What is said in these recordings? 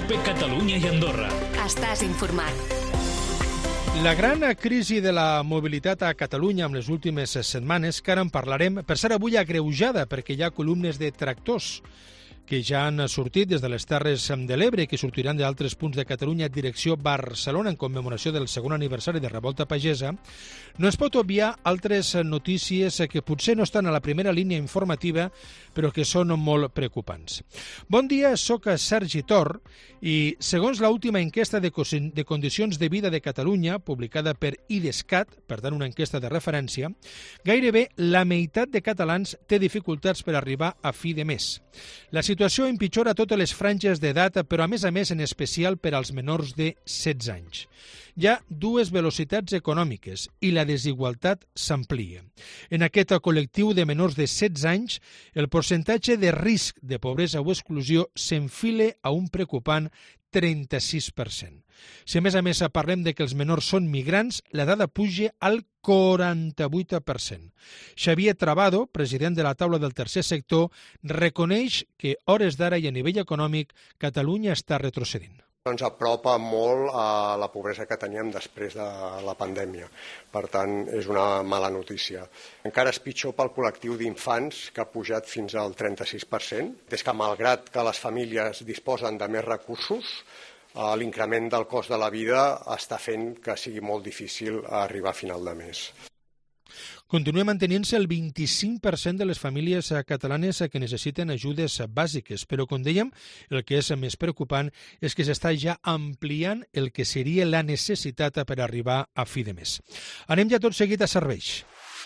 COPE Catalunya i Andorra. Estàs informat. La gran crisi de la mobilitat a Catalunya en les últimes setmanes, que ara en parlarem, per ser avui agreujada perquè hi ha columnes de tractors que ja han sortit des de les Terres de l'Ebre i que sortiran d'altres punts de Catalunya en direcció Barcelona en commemoració del segon aniversari de Revolta Pagesa, no es pot obviar altres notícies que potser no estan a la primera línia informativa, però que són molt preocupants. Bon dia, soc Sergi Tor i, segons l'última enquesta de condicions de vida de Catalunya, publicada per IDESCAT, per tant una enquesta de referència, gairebé la meitat de catalans té dificultats per arribar a fi de mes. La situació empitjora totes les franges d'edat, però a més en especial per als menors de 16 anys. Hi ha dues velocitats econòmiques i la desigualtat s'amplia. En aquest col·lectiu de menors de 16 anys, el percentatge de risc de pobresa o exclusió s'enfila a un preocupant 36%. Si a més parlem de que els menors són migrants, la dada puja al 48%. Xavier Trabado, president de la taula del tercer sector, reconeix que, hores d'ara i a nivell econòmic, Catalunya està retrocedint. Ens apropa molt a la pobresa que teníem després de la pandèmia. Per tant, és una mala notícia. Encara és pitjor pel col·lectiu d'infants, que ha pujat fins al 36%. És que, malgrat que les famílies disposen de més recursos, l'increment del cost de la vida està fent que sigui molt difícil arribar a final de mes. Continua mantenint-se el 25% de les famílies catalanes que necessiten ajudes bàsiques, però, com dèiem, el que és més preocupant és que s'està ja ampliant el que seria la necessitat per arribar a fi de mes. Anem ja tot seguit a serveis.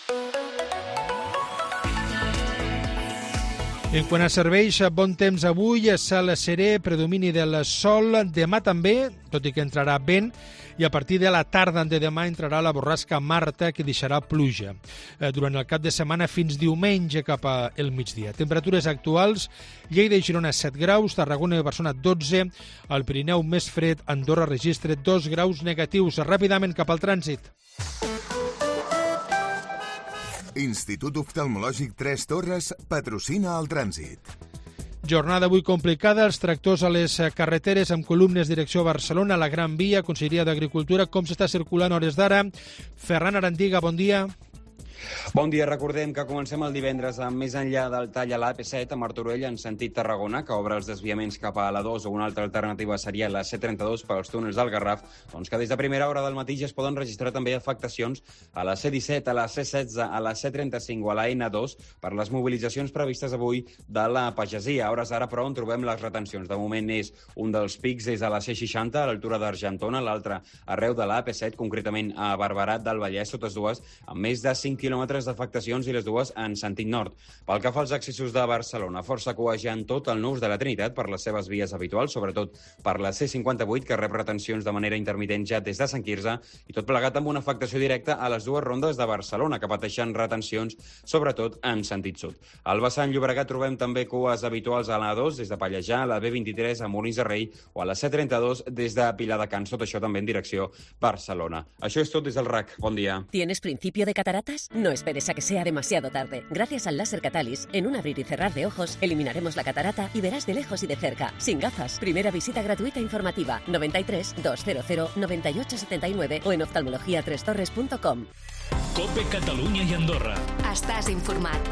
En quant a serveis, bon temps avui, cel serè, predomini del sol, demà també, tot i que entrarà vent, i a partir de la tarda de demà entrarà la borrasca Marta, que deixarà pluja durant el cap de setmana fins diumenge cap al migdia. Temperatures actuals: Lleida i Girona 7 graus, Tarragona i Barcelona 12, al Pirineu més fred, Andorra registra 2 graus negatius. Ràpidament cap al trànsit. Institut Oftalmològic Tres Torres patrocina el trànsit. Jornada avui complicada, els tractors a les carreteres amb columnes direcció Barcelona, la Gran Via, Conselleria d'Agricultura. Com s'està circulant hores d'ara? Ferran Arandiga, bon dia. Bon dia, recordem que comencem el divendres amb més enllà del tall a l'AP7 a Martorell en sentit Tarragona, que obre els desviaments cap a l'A2, o una altra alternativa seria la C32 pels túnels del Garraf, doncs que des de primera hora del matí ja es poden registrar també afectacions a la C17, a la C16, a la C35 o a la N2 per les mobilitzacions previstes avui de la pagesia. A hores d'ara, però, on trobem les retencions. De moment és un dels pics des de la C60 a l'altura d'Argentona, l'altre arreu de l'AP7, concretament a Barberat del Vallès, totes dues amb més de 5 quilòmetres d'afectacions i les dues en sentit nord. Pel que fa als accessos de Barcelona, força cua ja en tot el Nus de la Trinitat per les seves vies habituals, sobretot per la C58, que rep retencions de manera intermitent ja des de Sant Quirze, i tot plegat amb una afectació directa a les dues rondes de Barcelona, que pateixen retencions, sobretot en sentit sud. Al vessant Llobregat trobem també cues habituals a l'A2, des de Pallejà, a la B23 a Molins de Rei, o a la C32 des de Pilar de Cans, tot això també en direcció Barcelona. Això és tot des del RAC. Bon dia. ¿Tienes principio de cataratas? No esperes a que sea demasiado tarde. Gracias al láser Catalyst, en un abrir y cerrar de ojos, eliminaremos la catarata y verás de lejos y de cerca. Sin gafas. Primera visita gratuita informativa. 93 200 98 79 o en oftalmologiatrestorres.com. COPE Catalunya i Andorra. Estàs informat.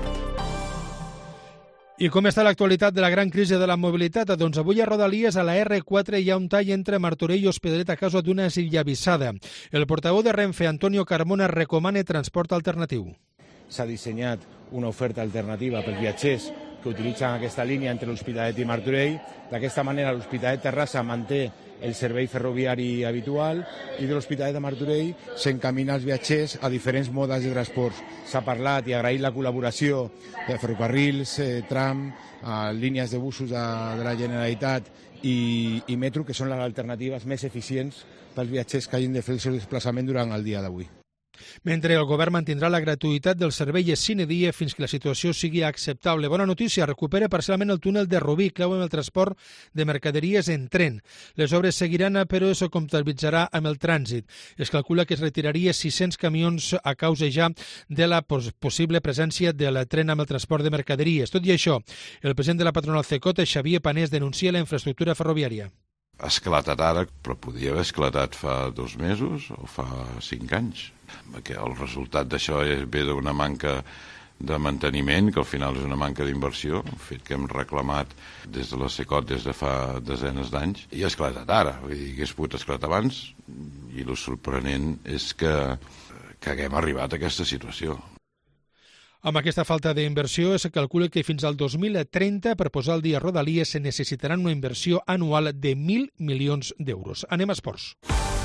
I com està l'actualitat de la gran crisi de la mobilitat? Doncs avui a Rodalies, a la R4, hi ha un tall entre Martorell i Hospitalet a causa d'una esllavissada. El portaveu de Renfe, Antonio Carmona, recomana transport alternatiu. S'ha dissenyat una oferta alternativa pels viatgers que utilitzen aquesta línia entre l'Hospitalet i Martorell. D'aquesta manera, l'Hospitalet-Terrassa manté el servei ferroviari habitual i de l'Hospitalet de Martorell s'encamina els viatgers a diferents modes de transport. S'ha parlat i agraït la col·laboració de ferrocarrils, tram, línies de busos de la Generalitat i metro, que són les alternatives més eficients pels viatgers que hagin de fer el seu desplaçament durant el dia d'avui. Mentre el govern mantindrà la gratuïtat del servei sine die fins que la situació sigui acceptable. Bona notícia, recupera parcialment el túnel de Rubí, clau en el transport de mercaderies en tren. Les obres seguiran, però es comptabilitzarà amb el trànsit. Es calcula que es retiraria 600 camions a causa ja de la possible presència del tren amb el transport de mercaderies. Tot i això, el president de la patronal CECOT, Xavier Panés, denuncia la infraestructura ferroviària. Ha esclatat ara, però podia haver esclatat fa 2 mesos o fa 5 anys. Perquè el resultat d'això ve d'una manca de manteniment, que al final és una manca d'inversió, un fet que hem reclamat des de la SECOT des de fa desenes d'anys, i ha esclatat ara. Vull dir, hagués pogut esclatar abans, i el sorprenent és que haguem arribat a aquesta situació. Amb aquesta falta d'inversió es calcula que fins al 2030 per posar al dia Rodalies se necessitaran una inversió anual de 1.000 milions d'euros. Anem a esports.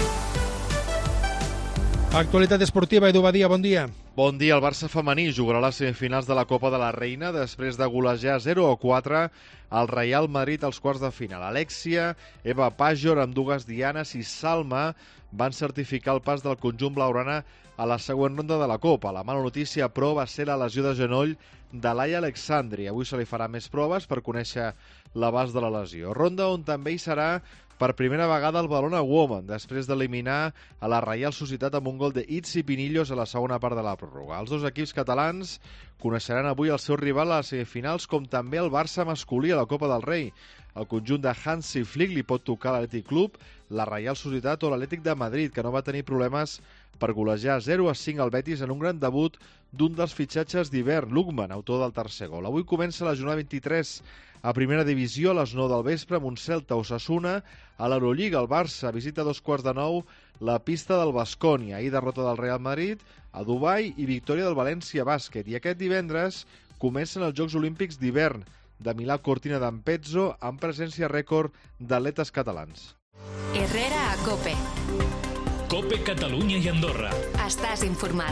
Actualitat esportiva, Edu Badia, bon dia. Bon dia, el Barça femení jugarà les semifinals de la Copa de la Reina després de golejar 0-4 al Real Madrid als quarts de final. Alexia, Eva Pajor, amb dues dianes i Salma van certificar el pas del conjunt blaugrana a la següent ronda de la Copa. La mala notícia, però, va ser la lesió de genoll de Laia Alexandri. Avui se li farà més proves per conèixer l'abast de la lesió. Ronda on també hi serà per primera vegada el Badalona Women, després d'eliminar a la Reial Societat amb un gol de Itzi Pinillos a la segona part de la pròrroga. Els dos equips catalans coneixeran avui el seu rival a les semifinals, com també el Barça masculí a la Copa del Rei. El conjunt de Hansi Flick li pot tocar l'Atlètic Club, la Reial Societat o l'Atlètic de Madrid, que no va tenir problemes per golejar 0-5 al Betis en un gran debut d'un dels fitxatges d'hivern, Lukman, autor del tercer gol. Avui comença la jornada 23 a primera divisió a les 9 del vespre amb un Celta Osasuna. A l'Eurolliga el Barça visita a 8:45 la pista del Baskonia. Ahir derrota del Real Madrid a Dubai i victòria del València Bàsquet. I aquest divendres comencen els Jocs Olímpics d'hivern de Milà Cortina d'Ampezzo amb presència rècord d'atletes catalans. Herrera a COPE. COPE Catalunya i Andorra. Estàs informat.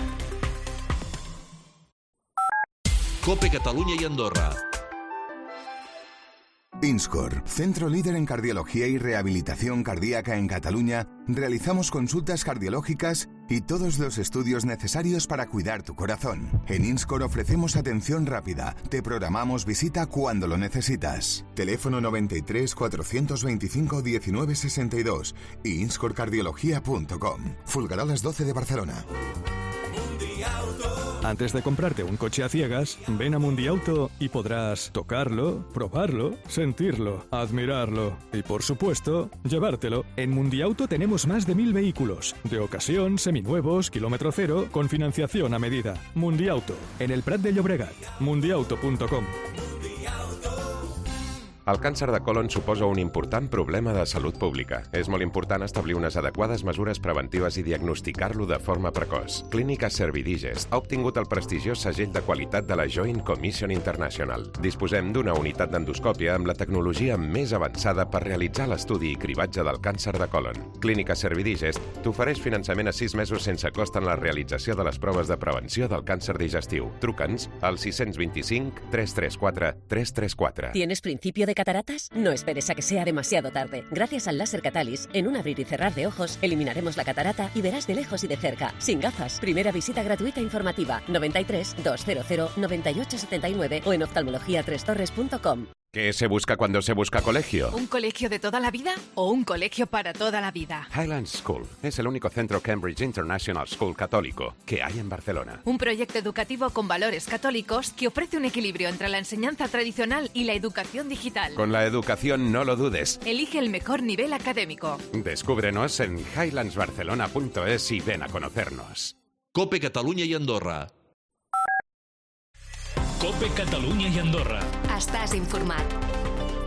COPE Catalunya i Andorra. Inscor, centro líder en cardiología y rehabilitación cardíaca en Cataluña, realizamos consultas cardiológicas y todos los estudios necesarios para cuidar tu corazón. En Inscor ofrecemos atención rápida, te programamos visita cuando lo necesitas. Teléfono 93 425 1962 y inscorcardiología.com. Fulgarolas 12 de Barcelona. Antes de comprarte un coche a ciegas, ven a Mundiauto y podrás tocarlo, probarlo, sentirlo, admirarlo y, por supuesto, llevártelo. En Mundiauto tenemos más de 1.000 vehículos, de ocasión, seminuevos, kilómetro cero, con financiación a medida. Mundiauto, en el Prat de Llobregat. Mundiauto.com. El càncer de colon suposa un important problema de salut pública. És molt important establir unes adequades mesures preventives i diagnosticar-lo de forma precoç. Clínica Servidigest ha obtingut el prestigiós segell de qualitat de la Joint Commission International. Disposem d'una unitat d'endoscòpia amb la tecnologia més avançada per realitzar l'estudi i cribatge del càncer de colon. Clínica Servidigest t'ofereix finançament a 6 mesos sense cost en la realització de les proves de prevenció del càncer digestiu. Truca'ns al 625 334 334. ¿Tienes principio de cataratas? No esperes a que sea demasiado tarde. Gracias al láser Catalyst, en un abrir y cerrar de ojos, eliminaremos la catarata y verás de lejos y de cerca. Sin gafas. Primera visita gratuita informativa. 93 200 9879 o en oftalmologia3torres.com. ¿Qué se busca cuando se busca colegio? ¿Un colegio de toda la vida o un colegio para toda la vida? Highlands School es el único centro Cambridge International School católico que hay en Barcelona. Un proyecto educativo con valores católicos que ofrece un equilibrio entre la enseñanza tradicional y la educación digital. Con la educación no lo dudes. Elige el mejor nivel académico. Descúbrenos en highlandsbarcelona.es y ven a conocernos. COPE Catalunya i Andorra. COPE Catalunya i Andorra. Estàs informat.